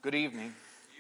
Good evening.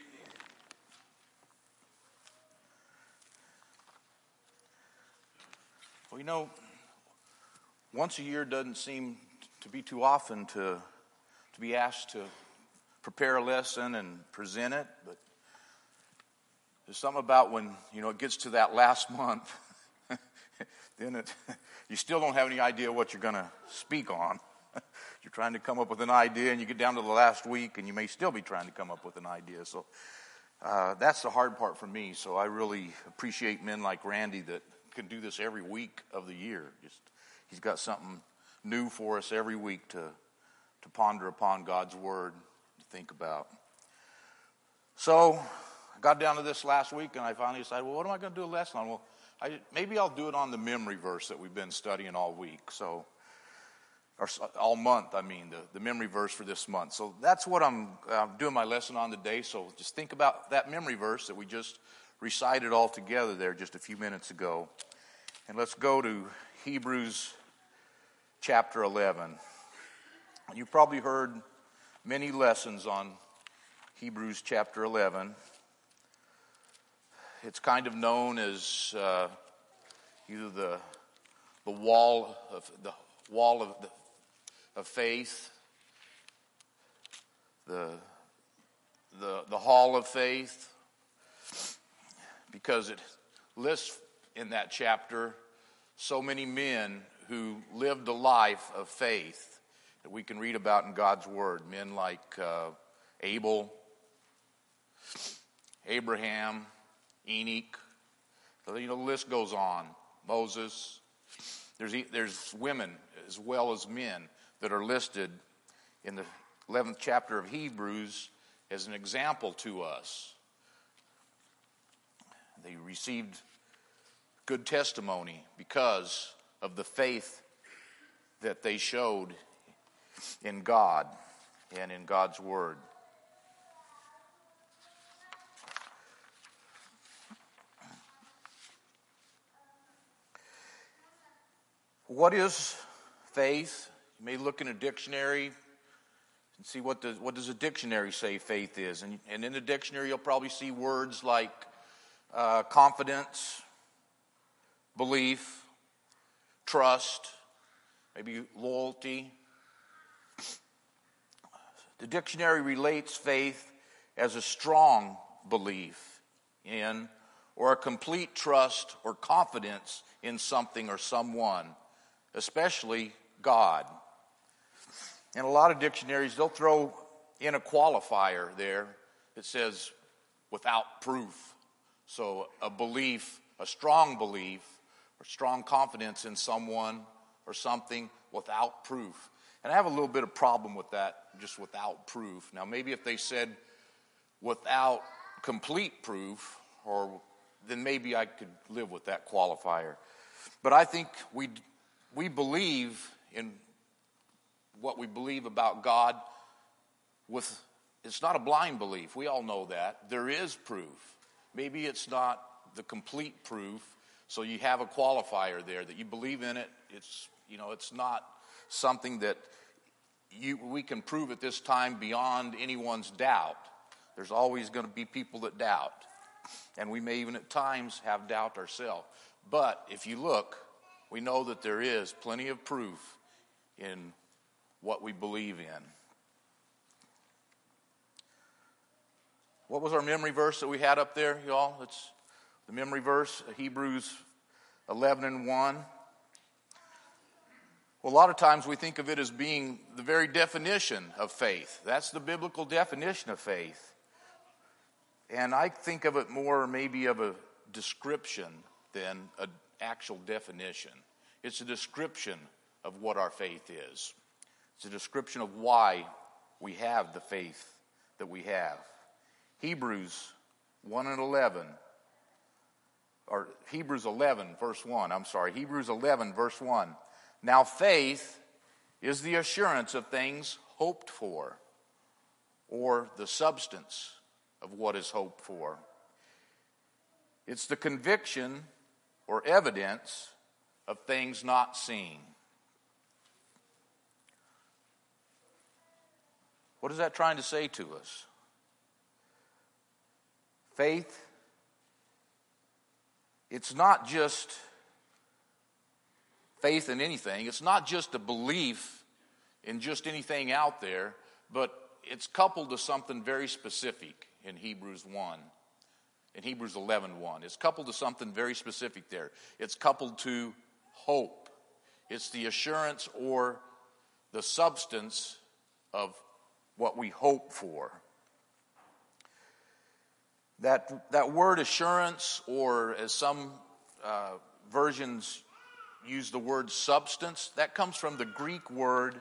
Well, once a year doesn't seem to be too often to be asked to prepare a lesson and present it, but there's something about when, it gets to that last month, then you still don't have any idea what you're going to speak on. You're trying to come up with an idea, and you get down to the last week, and you may still be trying to come up with an idea. So that's the hard part for me. So I really appreciate men like Randy that can do this every week of the year. He's got something new for us every week to ponder upon God's Word, to think about. So I got down to this last week, and I finally decided, well, what am I going to do a lesson on? Well, maybe I'll do it on the memory verse that we've been studying all week. So, or all month, the memory verse for this month. So that's what I'm doing my lesson on today. So just think about that memory verse that we just recited all together there just a few minutes ago. And let's go to Hebrews chapter 11. You've probably heard many lessons on Hebrews chapter 11. It's kind of known as either the wall of faith, the hall of faith, because it lists in that chapter so many men who lived a life of faith that we can read about in God's Word. Men like Abel, Abraham, Enoch. The list goes on. Moses. There's women as well as men that are listed in the 11th chapter of Hebrews as an example to us. They received good testimony because of the faith that they showed in God and in God's Word. What is faith? You may look in a dictionary and see what does a dictionary say faith is. And in the dictionary you'll probably see words like confidence, belief, trust, maybe loyalty. The dictionary relates faith as a strong belief in or a complete trust or confidence in something or someone, especially God. In a lot of dictionaries, they'll throw in a qualifier there that says without proof. So a belief, a strong belief, or strong confidence in someone or something without proof. And I have a little bit of problem with that, just without proof. Now maybe if they said without complete proof, then maybe I could live with that qualifier. But I think we believe in what we believe about God it's not a blind belief. We all know that. There is proof. Maybe it's not the complete proof, so you have a qualifier there that you believe in it. It's not something that we can prove at this time beyond anyone's doubt. There's always going to be people that doubt. And we may even at times have doubt ourselves. But if you look, we know that there is plenty of proof in what we believe in. What was our memory verse that we had up there, y'all? It's the memory verse, Hebrews 11:1. Well, a lot of times we think of it as being the very definition of faith. That's the biblical definition of faith. And I think of it more maybe of a description than an actual definition. It's a description of what our faith is. It's a description of why we have the faith that we have. Hebrews 11 verse 1. Now faith is the assurance of things hoped for, or the substance of what is hoped for. It's the conviction or evidence of things not seen. What is that trying to say to us? Faith, it's not just faith in anything. It's not just a belief in just anything out there, but it's coupled to something very specific in Hebrews 1. In Hebrews 11:1. It's coupled to something very specific there. It's coupled to hope. It's the assurance or the substance of what we hope for. That word assurance, or as some versions use the word substance, that comes from the Greek word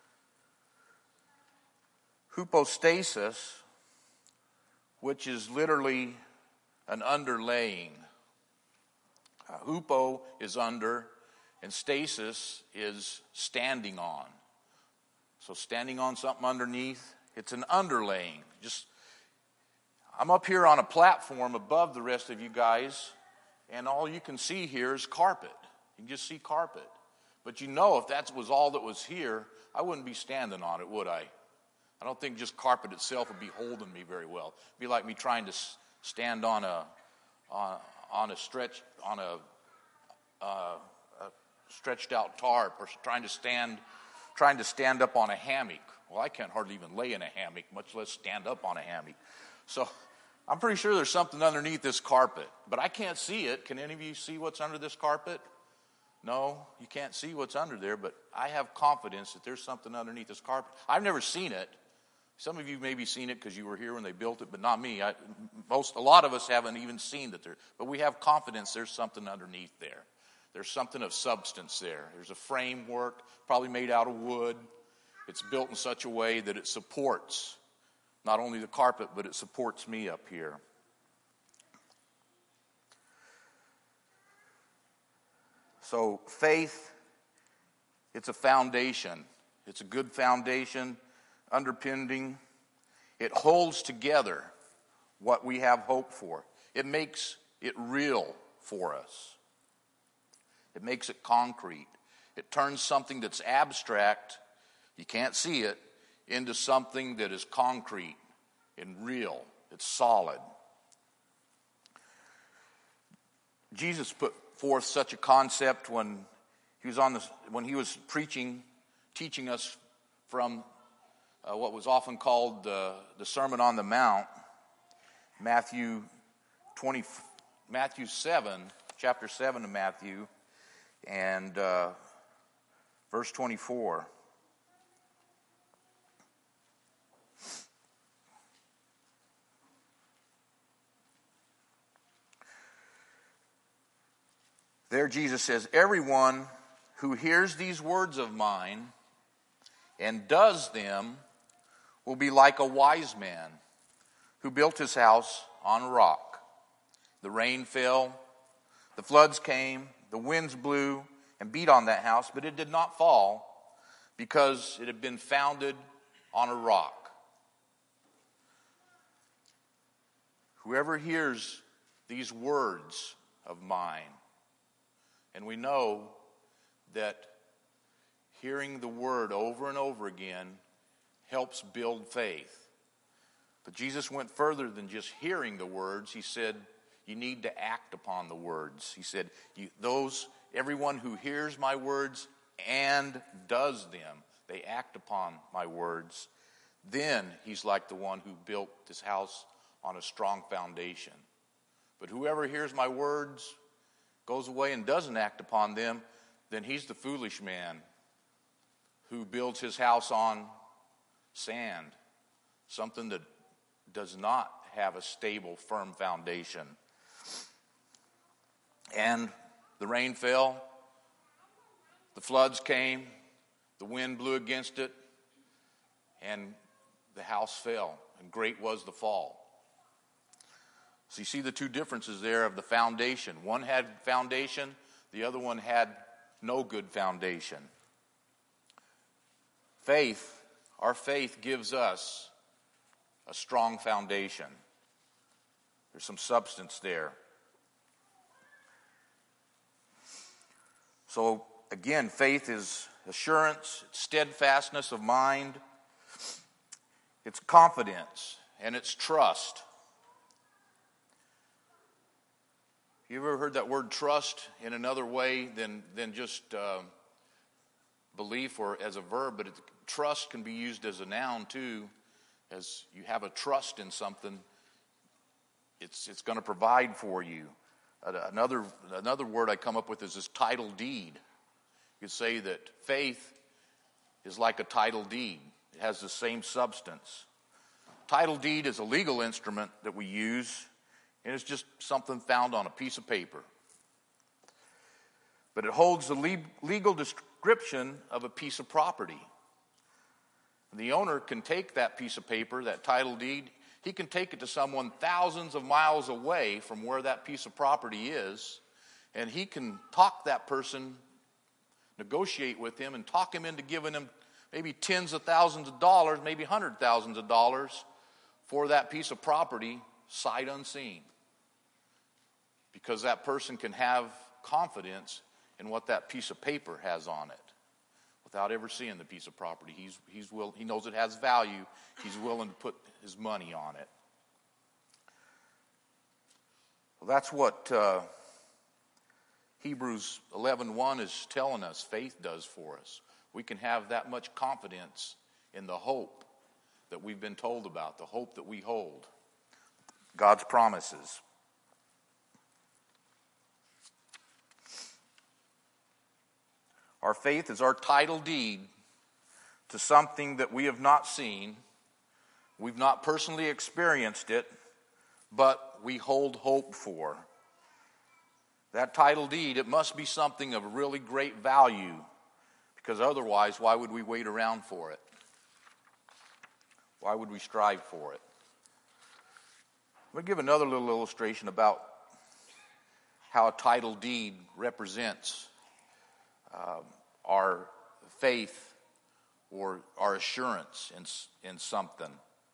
hypostasis, which is literally an underlaying. Hupo is under, and stasis is standing on. So standing on something underneath, it's an underlaying. I'm up here on a platform above the rest of you guys, and all you can see here is carpet. You can just see carpet. But you know, if that was all that was here, I wouldn't be standing on it, would I? I don't think just carpet itself would be holding me very well. It'd be like me trying to stand on a stretched out tarp, or trying to stand up on a hammock. Well, I can't hardly even lay in a hammock, much less stand up on a hammock. So I'm pretty sure there's something underneath this carpet, but I can't see it. Can any of you see what's under this carpet? No, you can't see what's under there, but I have confidence that there's something underneath this carpet. I've never seen it. Some of you maybe seen it because you were here when they built it, but not me. A lot of us haven't even seen that there, but we have confidence there's something underneath there. There's something of substance there. There's a framework, probably made out of wood. It's built in such a way that it supports not only the carpet, but it supports me up here. So faith, it's a foundation. It's a good foundation, underpinning. It holds together what we have hope for. It makes it real for us. It makes it concrete. It turns something that's abstract, you can't see it, into something that is concrete and real. It's solid. Jesus put forth such a concept when he was preaching, teaching us from what was often called the Sermon on the Mount, Matthew 7, chapter 7 of Matthew, and verse 24. There Jesus says, "Everyone who hears these words of mine and does them will be like a wise man who built his house on a rock. The rain fell, the floods came, the winds blew and beat on that house, but it did not fall because it had been founded on a rock." Whoever hears these words of mine, and we know that hearing the word over and over again helps build faith. But Jesus went further than just hearing the words. He said, you need to act upon the words. He said, everyone who hears my words and does them, they act upon my words, then he's like the one who built this house on a strong foundation. But whoever hears my words, goes away and doesn't act upon them, then he's the foolish man who builds his house on sand, something that does not have a stable, firm foundation. And the rain fell, the floods came, the wind blew against it, and the house fell, and great was the fall. So you see the two differences there of the foundation. One had foundation, the other one had no good foundation. Our faith gives us a strong foundation. There's some substance there. So again, faith is assurance, it's steadfastness of mind, it's confidence, and it's trust. You ever heard that word trust in another way than just belief or as a verb? But trust can be used as a noun too. As you have a trust in something, it's going to provide for you. Another word I come up with is this title deed. You could say that faith is like a title deed. It has the same substance. Title deed is a legal instrument that we use, and it's just something found on a piece of paper. But it holds the legal description of a piece of property. The owner can take that piece of paper, that title deed, he can take it to someone thousands of miles away from where that piece of property is, and he can talk that person, negotiate with him, and talk him into giving him maybe tens of thousands of dollars, maybe hundreds of thousands of dollars for that piece of property, sight unseen. Because that person can have confidence in what that piece of paper has on it without ever seeing the piece of property. He knows it has value. He's willing to put his money on it. Well, that's what Hebrews 11:1 is telling us faith does for us. We can have that much confidence in the hope that we've been told about, the hope that we hold, God's promises. Our faith is our title deed to something that we have not seen. We've not personally experienced it, but we hold hope for. That title deed, it must be something of really great value, because otherwise, why would we wait around for it? Why would we strive for it? I'm going to give another little illustration about how a title deed represents our faith or our assurance in something.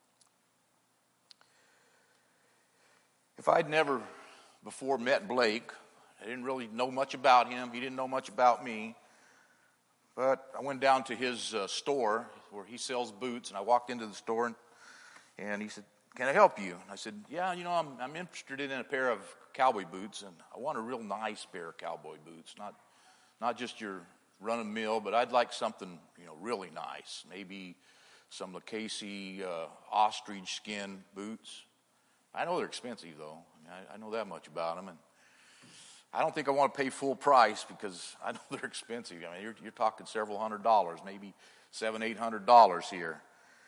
If I'd never before met Blake, I didn't really know much about him. He didn't know much about me. But I went down to his store where he sells boots, and I walked into the store, and he said, "Can I help you?" And I said, "Yeah, I'm interested in a pair of cowboy boots, and I want a real nice pair of cowboy boots, not just your run-of-the-mill, but I'd like something, really nice. Maybe some Lucchese ostrich skin boots. I know they're expensive, though. I know that much about them, and I don't think I want to pay full price because I know they're expensive. I mean, you're talking several $100s, maybe $700-800 here.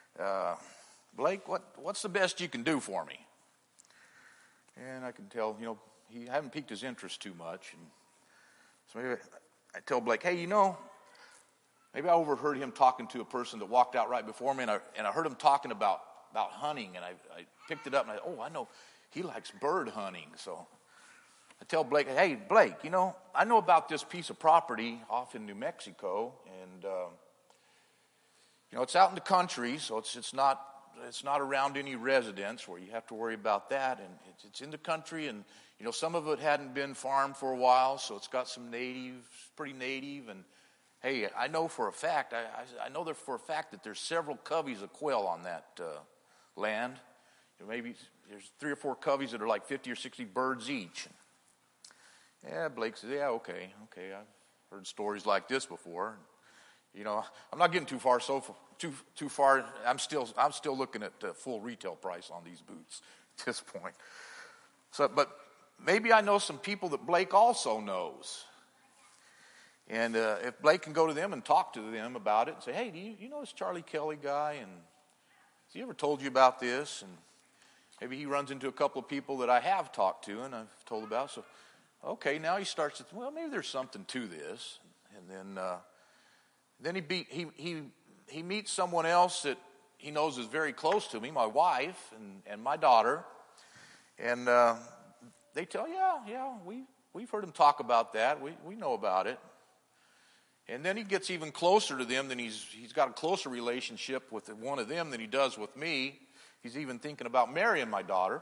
Blake, what's the best you can do for me?" And I can tell, he hadn't piqued his interest too much, and so maybe I tell Blake, "Hey, maybe I overheard him talking to a person that walked out right before me, and I heard him talking about hunting, and I picked it up, and I know he likes bird hunting." So I tell Blake, "Hey, Blake, I know about this piece of property off in New Mexico, and it's out in the country, so it's not around any residence where you have to worry about that, and it's in the country, and some of it hadn't been farmed for a while, so it's got some pretty native, and hey, I know for a fact, I know there for a fact that there's several coveys of quail on that land. Maybe there's 3 or 4 coveys that are like 50 or 60 birds each." Yeah, Blake says, "Yeah, okay, I've heard stories like this before. I'm not getting too far. Too far. I'm still looking at the full retail price on these boots at this point. So, but maybe I know some people that Blake also knows, and if Blake can go to them and talk to them about it and say, 'Hey, do you know this Charlie Kelly guy? And has he ever told you about this?' And maybe he runs into a couple of people that I have talked to and I've told about. So, okay, now he starts to, well, maybe there's something to this, and then he meets someone else that he knows is very close to me, my wife and my daughter, and they tell, yeah, we've heard him talk about that. We know about it. And then he gets even closer to them than he's got a closer relationship with one of them than he does with me. He's even thinking about marrying my daughter.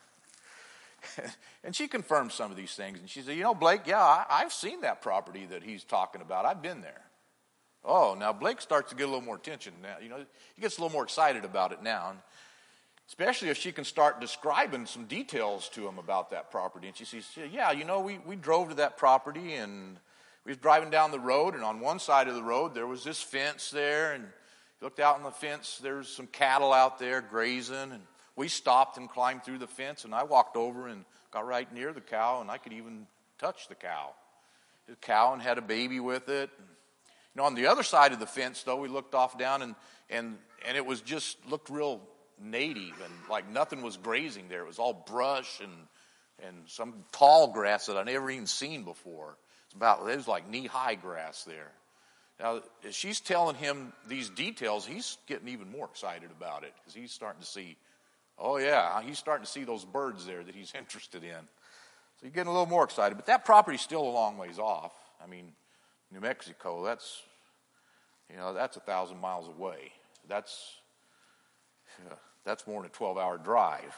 And she confirmed some of these things. And she said, Blake, yeah, I've seen that property that he's talking about. I've been there. Oh, now Blake starts to get a little more attention now. He gets a little more excited about it now. And Especially if she can start describing some details to him about that property. And she says, yeah, we drove to that property, and we was driving down the road, and on one side of the road there was this fence there, and you looked out on the fence, there's some cattle out there grazing, and we stopped and climbed through the fence, and I walked over and got right near the cow, and I could even touch the cow. The cow and had a baby with it. On the other side of the fence, though, we looked off down, and it was just looked real native, and like nothing was grazing there. It was all brush and some tall grass that I never even seen before. It was like knee-high grass there. Now, as she's telling him these details, he's getting even more excited about it, because he's starting to see, he's starting to see those birds there that he's interested in. So he's getting a little more excited. But that property's still a long ways off. I mean, New Mexico, that's 1,000 miles away. That's more than a 12-hour drive.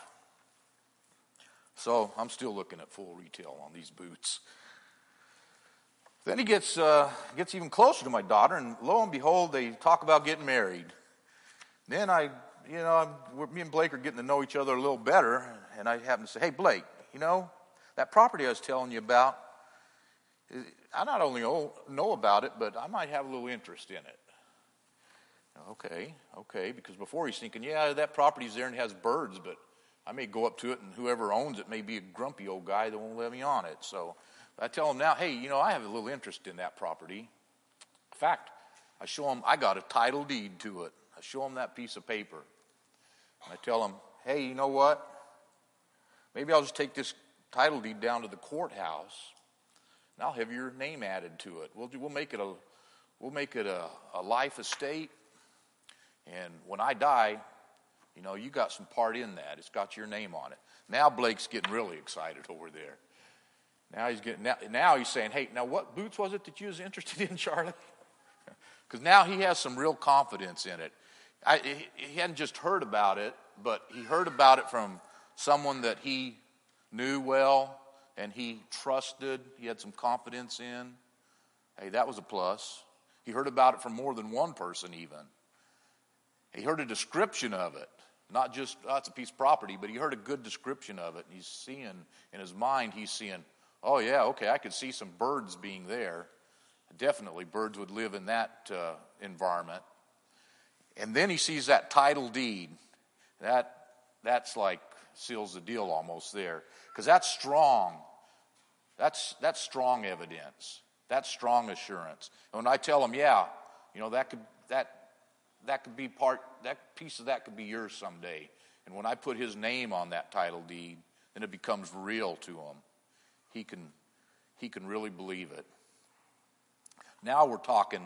So I'm still looking at full retail on these boots. Then he gets even closer to my daughter, and lo and behold, they talk about getting married. Then me and Blake are getting to know each other a little better, and I happen to say, hey, Blake, that property I was telling you about, I not only know about it, but I might have a little interest in it. Okay, because before he's thinking, that property's there and it has birds, but I may go up to it, and whoever owns it may be a grumpy old guy that won't let me on it. So I tell him now, hey, I have a little interest in that property. In fact, I show him, I got a title deed to it. I show him that piece of paper. And I tell him, hey, you know what? Maybe I'll just take this title deed down to the courthouse, and I'll have your name added to it. We'll make it a life estate. And when I die, you got some part in that. It's got your name on it. Now Blake's getting really excited over there. Now he's saying, hey, now what boots was it that you was interested in, Charlie? Because now he has some real confidence in it. He hadn't just heard about it, but he heard about it from someone that he knew well and he trusted. He had some confidence in. Hey, that was a plus. He heard about it from more than one person even. He heard a description of it. Not just, it's a piece of property, but he heard a good description of it. And he's seeing, in his mind, I could see some birds being there. Definitely birds would live in that environment. And then he sees that title deed. That's like seals the deal almost there. Because that's strong. That's strong evidence. That's strong assurance. And when I tell him, that could be that piece of that could be yours someday. And when I put his name on that title deed, then it becomes real to him. He can really believe it. Now we're talking,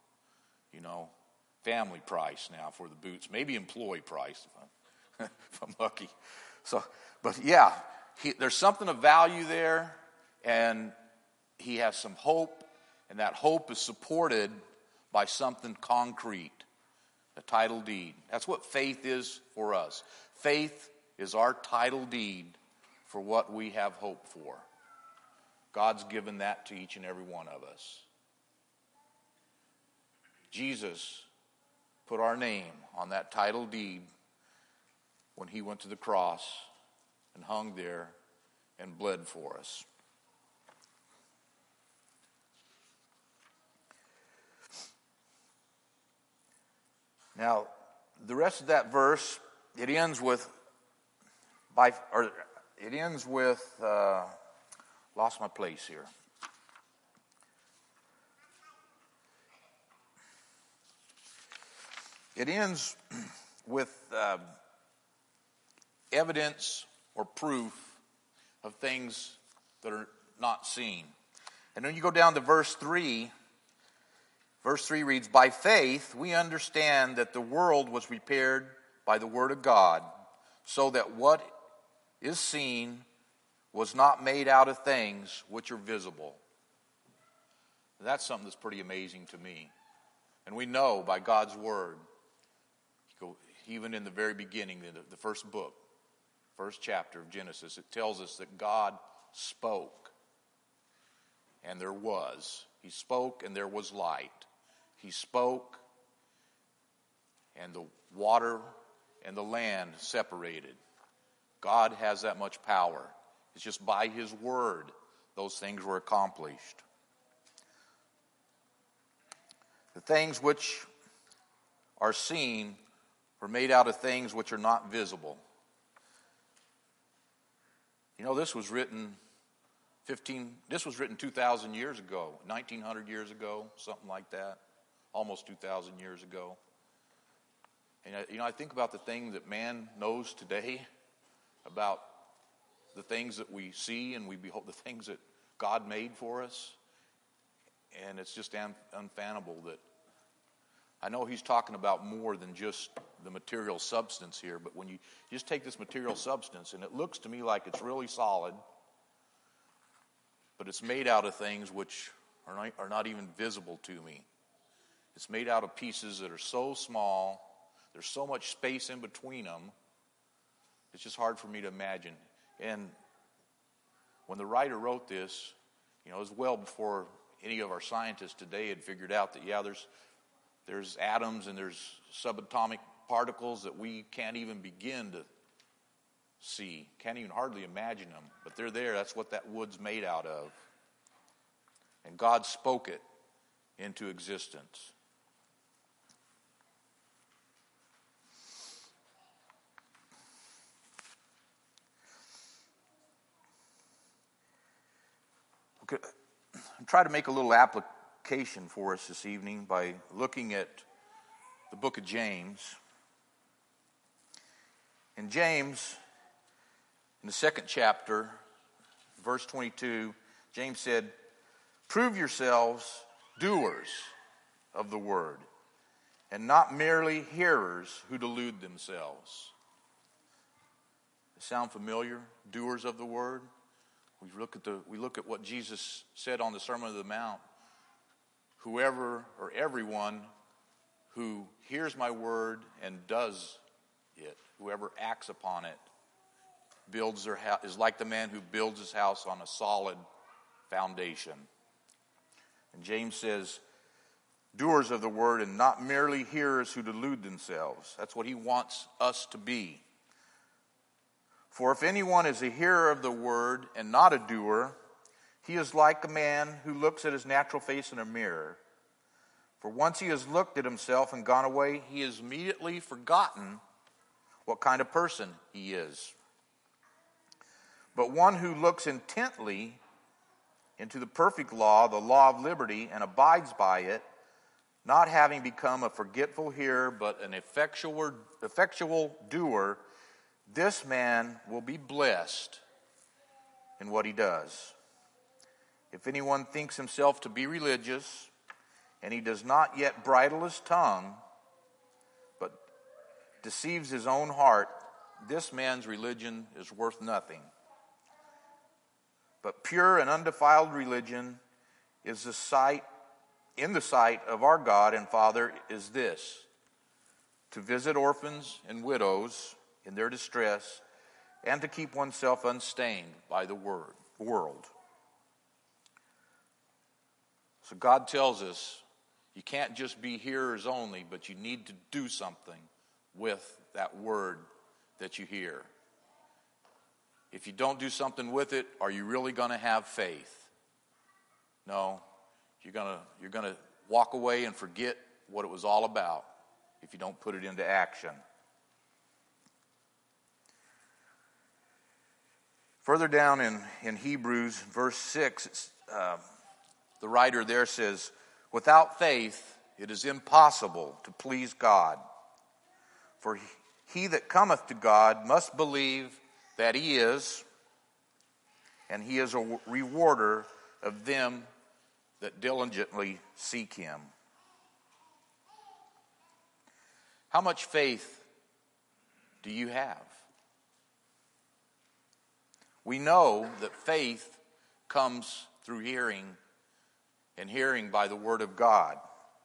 family price now for the boots, maybe employee price if I'm lucky. So, but there's something of value there, and he has some hope, and that hope is supported by something concrete. The title deed. That's what faith is for us. Faith is our title deed for what we have hope for. God's given that to each and every one of us. Jesus put our name on that title deed when he went to the cross and hung there and bled for us. Now, the rest of that verse, it ends with, lost my place here. It ends with evidence or proof of things that are not seen. And then you go down to verse 3. Verse 3 reads, by faith we understand that the world was prepared by the word of God, so that what is seen was not made out of things which are visible. That's something that's pretty amazing to me. And we know by God's word, even in the very beginning, the first book, first chapter of Genesis, it tells us that God spoke, and there was. He spoke, and there was light. He spoke, and the water and the land separated. God has that much power. It's just by his word those things were accomplished. The things which are seen were made out of things which are not visible. You know, this was written 2,000 years ago, 1,900 years ago, something like that, almost 2,000 years ago. And, you know, I think about the thing that man knows today, about the things that we see and we behold, the things that God made for us. And it's just unfathomable that, I know he's talking about more than just the material substance here, but when you just take this material substance, and it looks to me like it's really solid, but it's made out of things which are not even visible to me. It's made out of pieces that are so small, there's so much space in between them, it's just hard for me to imagine. And when the writer wrote this, you know, it was well before any of our scientists today had figured out that, yeah, there's atoms and there's subatomic particles that we can't even begin to see, can't even hardly imagine them, but they're there. That's what that wood's made out of. And God spoke it into existence. Okay, I'll try to make a little application for us this evening by looking at the book of James. In James, in the second chapter, verse 22, James said, "Prove yourselves doers of the word, and not merely hearers who delude themselves." Does it sound familiar? Doers of the word? We look at what Jesus said on the Sermon on the Mount. Whoever or everyone who hears my word and does it, whoever acts upon it, builds their house, is like the man who builds his house on a solid foundation. And James says, doers of the word and not merely hearers who delude themselves. That's what he wants us to be. For if anyone is a hearer of the word and not a doer, he is like a man who looks at his natural face in a mirror. For once he has looked at himself and gone away, he has immediately forgotten what kind of person he is. But one who looks intently into the perfect law, the law of liberty, and abides by it, not having become a forgetful hearer, but an effectual doer, this man will be blessed in what he does. If anyone thinks himself to be religious, and he does not yet bridle his tongue, but deceives his own heart, this man's religion is worth nothing. But pure and undefiled religion is in the sight of our God and Father is this: to visit orphans and widows in their distress, and to keep oneself unstained by the world. So God tells us you can't just be hearers only, but you need to do something with that word that you hear. If you don't do something with it, are you really going to have faith? No, you're going to walk away and forget what it was all about if you don't put it into action. Further down in Hebrews, verse 6, the writer there says, "Without faith it is impossible to please God. For he that cometh to God must believe that he is, and he is a rewarder of them that diligently seek him." How much faith do you have? We know that faith comes through hearing, and hearing by the word of God.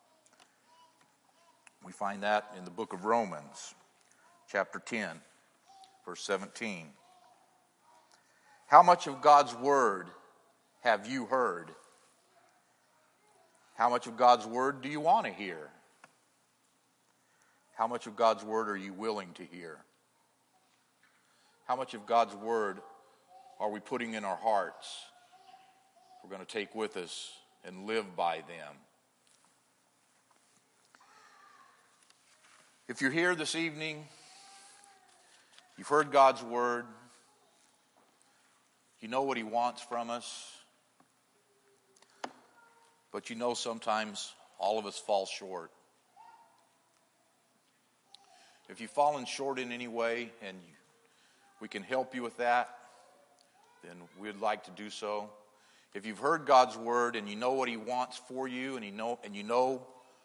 We find that in the book of Romans, chapter 10, verse 17. How much of God's word have you heard? How much of God's word do you want to hear? How much of God's word are you willing to hear? How much of God's word are we putting in our hearts? We're going to take with us and live by them. If you're here this evening, you've heard God's word, you know what he wants from us, but you know sometimes all of us fall short. If you've fallen short in any way and we can help you with that, then we'd like to do so. If you've heard God's word and you know what he wants for you and you know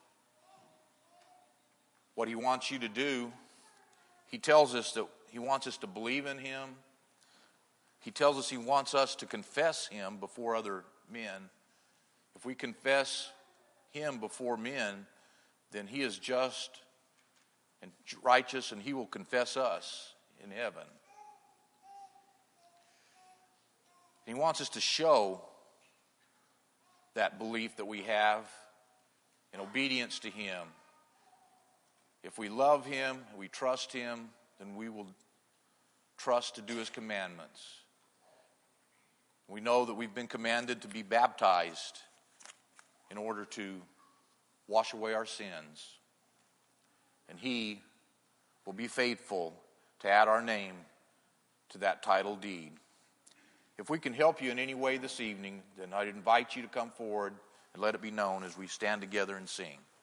what he wants you to do, he tells us that he wants us to believe in him. He tells us he wants us to confess him before other men. If we confess him before men, then he is just and righteous, and he will confess us in heaven. He wants us to show that belief that we have in obedience to him. If we love him, we trust him, then we will trust to do his commandments. We know that we've been commanded to be baptized in order to wash away our sins. And he will be faithful to add our name to that title deed. If we can help you in any way this evening, then I'd invite you to come forward and let it be known as we stand together and sing.